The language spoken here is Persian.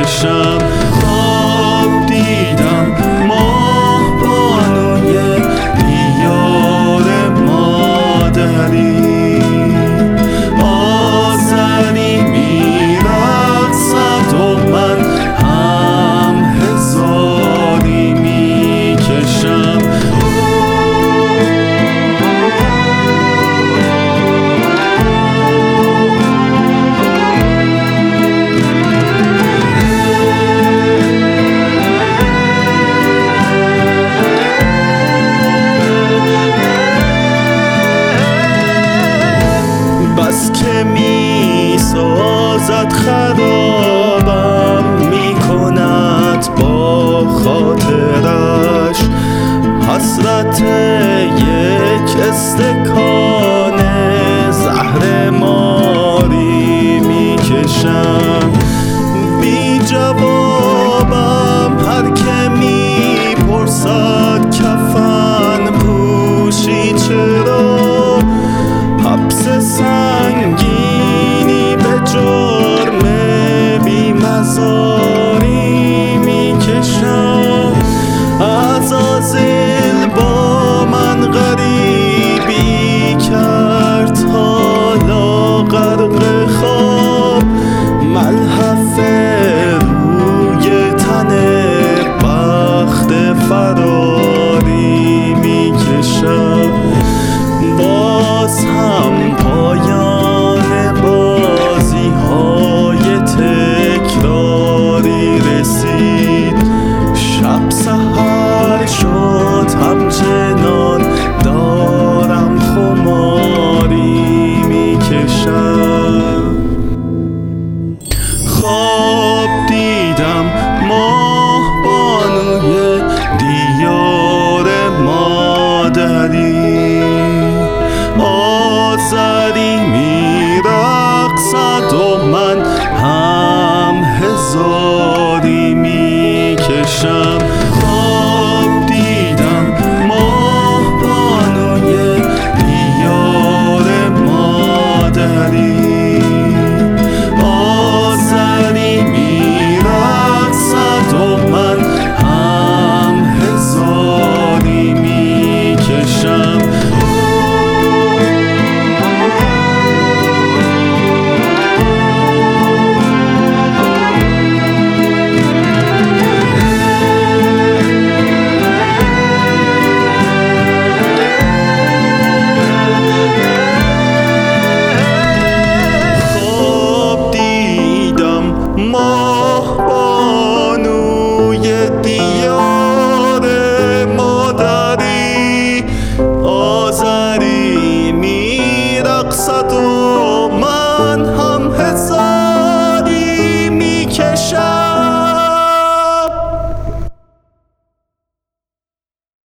میکشم. خواب دیدم ماه بانوی دیار مادری، آذری میرقصد و من هم هزاری میکشم. بس که می سازد خرابم، می کند با خاطرش حسرت یک استکان زهر ماری می کشم. بی جوابم هر که می پرسد کفن پوشی چرا، حبس سنگینی به جرم بی‌مزاری میکشم. عزازیل با من غریبی کرد، حالا غرق خواب ملحف روی تن بخت فراری میکشم. باز هم پایان بازی های تکراری رسید، شب سحر شد همچنان دارم خماری میکشم. خواب دیدم ماه بانوی دیار مادری، آذری میرقصد و من هم هزاری میکشم. خواب دیدم ماه بانوی دیار مادری،